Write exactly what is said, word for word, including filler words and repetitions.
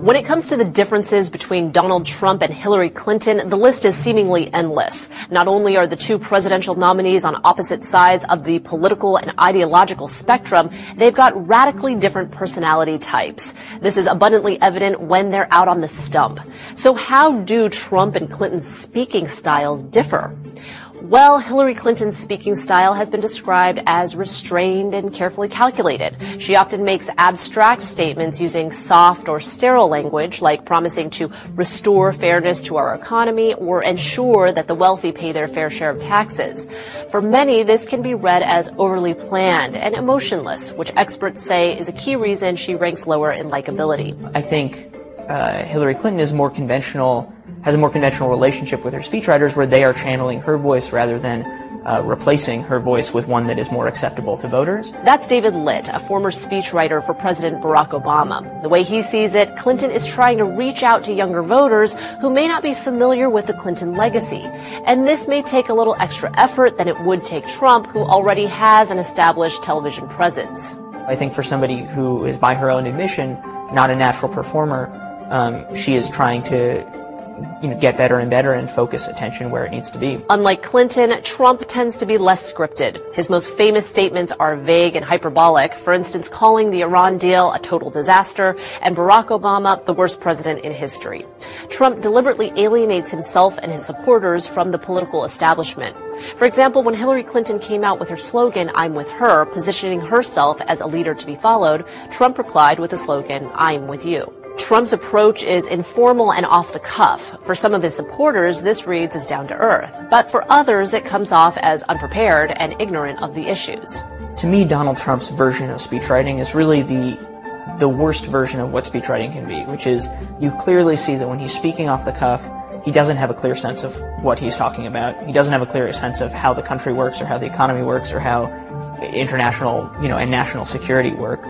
When it comes to the differences between Donald Trump and Hillary Clinton, the list is seemingly endless. Not only are the two presidential nominees on opposite sides of the political and ideological spectrum, they've got radically different personality types. This is abundantly evident when they're out on the stump. So how do Trump and Clinton's speaking styles differ? Well, Hillary Clinton's speaking style has been described as restrained and carefully calculated. She often makes abstract statements using soft or sterile language, like promising to restore fairness to our economy or ensure that the wealthy pay their fair share of taxes. For many, this can be read as overly planned and emotionless, which experts say is a key reason she ranks lower in likability. I think uh, Hillary Clinton is more conventional has a more conventional relationship with her speechwriters where they are channeling her voice rather than uh, replacing her voice with one that is more acceptable to voters. That's David Litt, a former speechwriter for President Barack Obama. The way he sees it, Clinton is trying to reach out to younger voters who may not be familiar with the Clinton legacy. And this may take a little extra effort than it would take Trump, who already has an established television presence. I think for somebody who is, by her own admission, not a natural performer, um, she is trying to you know, get better and better and focus attention where it needs to be. Unlike Clinton, Trump tends to be less scripted. His most famous statements are vague and hyperbolic, for instance, calling the Iran deal a total disaster and Barack Obama the worst president in history. Trump deliberately alienates himself and his supporters from the political establishment. For example, when Hillary Clinton came out with her slogan, "I'm with her," positioning herself as a leader to be followed, Trump replied with the slogan, "I'm with you." Trump's approach is informal and off the cuff. For some of his supporters, this reads as down to earth. But for others, it comes off as unprepared and ignorant of the issues. To me, Donald Trump's version of speechwriting is really the the worst version of what speechwriting can be, which is you clearly see that when he's speaking off the cuff, he doesn't have a clear sense of what he's talking about. He doesn't have a clear sense of how the country works or how the economy works or how international, you know, and national security work.